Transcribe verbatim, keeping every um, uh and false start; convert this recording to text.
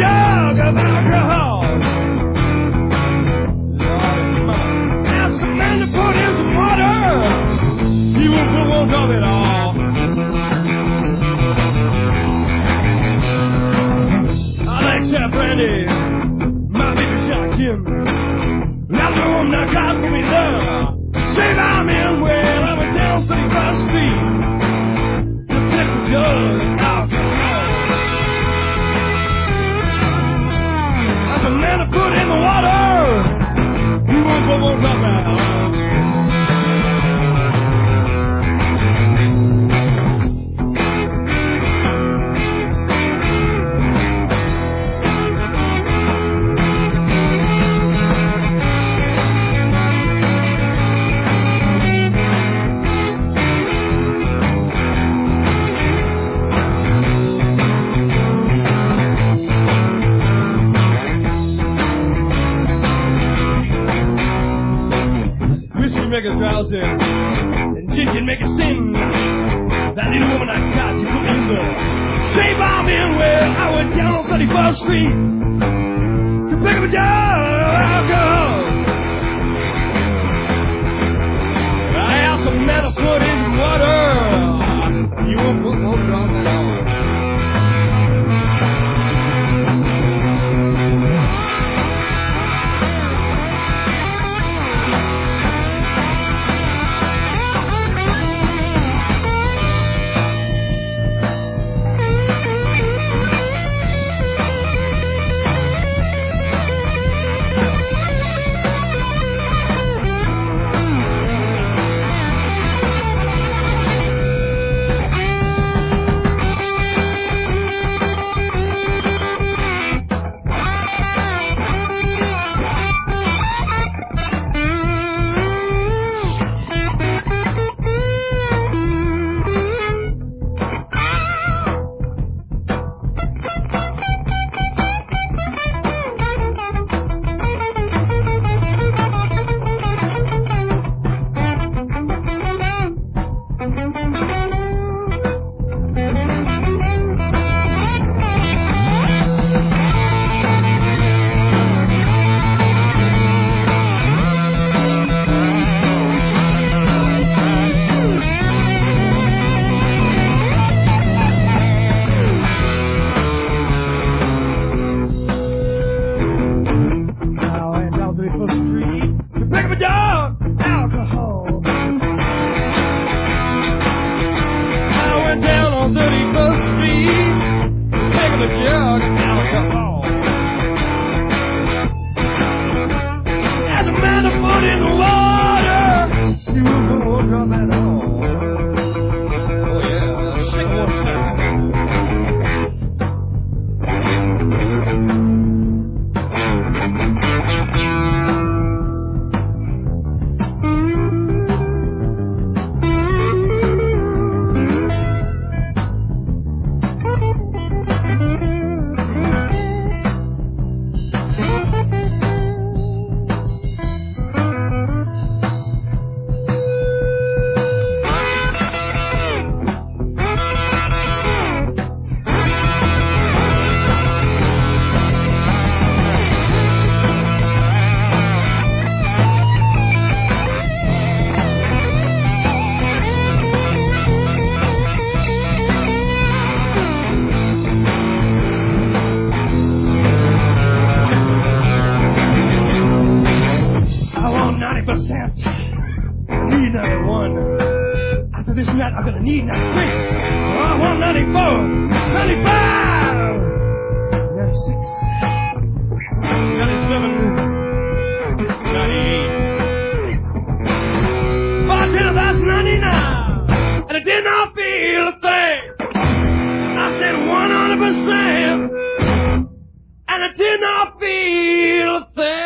jug of alcohol. Ask the man to put in some water. He won't put one drop at all. I like Chef Randy. My baby shot Jim. That's the one that got me there. Save I'm in well. I went down thirty-first Street to take a jug of alcohol. Ask the man to put in the water. He won't put one drop at all. Make us drowsy, and gin can make us sin. That little woman I got, she put me in the shape I'm in. Well, I went down on thirty-first Street to pick up a jug of alcohol. I asked the man to put in water. You won't put no drop at all. I'm gonna need ninety-three. Oh, I want ninety-four, ninety-five, ninety-six, ninety-seven, ninety-eight. Bartender, that's ninety-nine. And I did not feel a thing. I said one hundred percent. And I did not feel a thing.